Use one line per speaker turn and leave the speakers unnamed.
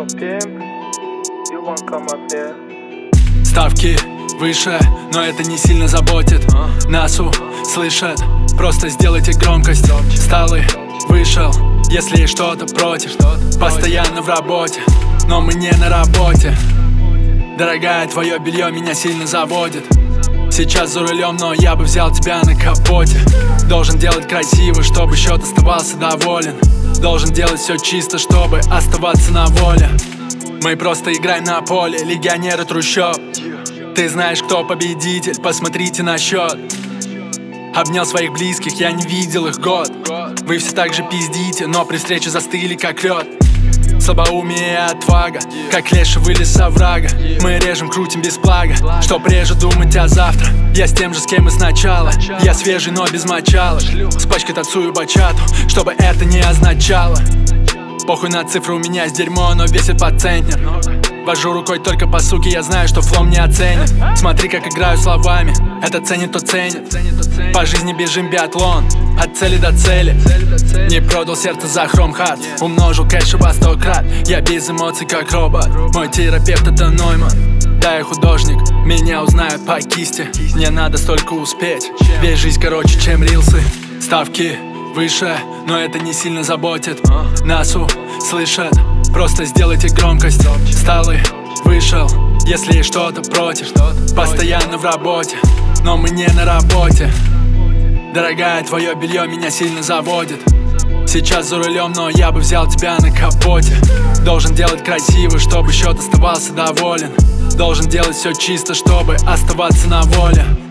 Yo, pimp, you wanna come up here?
Ставки выше, но это не сильно заботит. Нас услышат, просто сделайте громкость. Сталы, вышел, если есть что-то против. Постоянно в работе, но мы не на работе. Дорогая, твое белье меня сильно заводит. Сейчас за рулем, но я бы взял тебя на капоте. Должен делать красиво, чтобы счет оставался доволен. Должен делать все чисто, чтобы оставаться на воле. Мы просто играем на поле, легионеры трущоб. Ты знаешь, кто победитель, посмотрите на счет. Обнял своих близких, я не видел их год. Вы все так же пиздите, но при встрече застыли как лед. Слабоумие и отвага, как леший вылез со врага. Мы режем, крутим без плага, чтоб реже думать о завтра. Я с тем же, с кем и сначала. Я свежий, но без мочалок. С пачкой танцую бачату, чтобы это не означало. Похуй на цифры, у меня есть дерьмо, но весит по центнер. Вожу рукой только по суке, я знаю, что флом не оценит. Смотри, как играю словами, это ценит, то ценит. По жизни бежим биатлон, от цели до цели. Не продал сердце за хром-хард, умножил кэш во 100 крат. Я без эмоций, как робот, мой терапевт это Нойман. Да, я художник, меня узнают по кисти. Мне надо столько успеть, весь жизнь короче, чем рилсы. Ставки выше, но это не сильно заботит. Нас услышат, просто сделайте громкость. Сталы, вышел, если есть что-то против. Постоянно в работе, но мы не на работе. Дорогая, твое белье меня сильно заводит. Сейчас за рулем, но я бы взял тебя на капоте. Должен делать красиво, чтобы счет оставался доволен. Должен делать все чисто, чтобы оставаться на воле.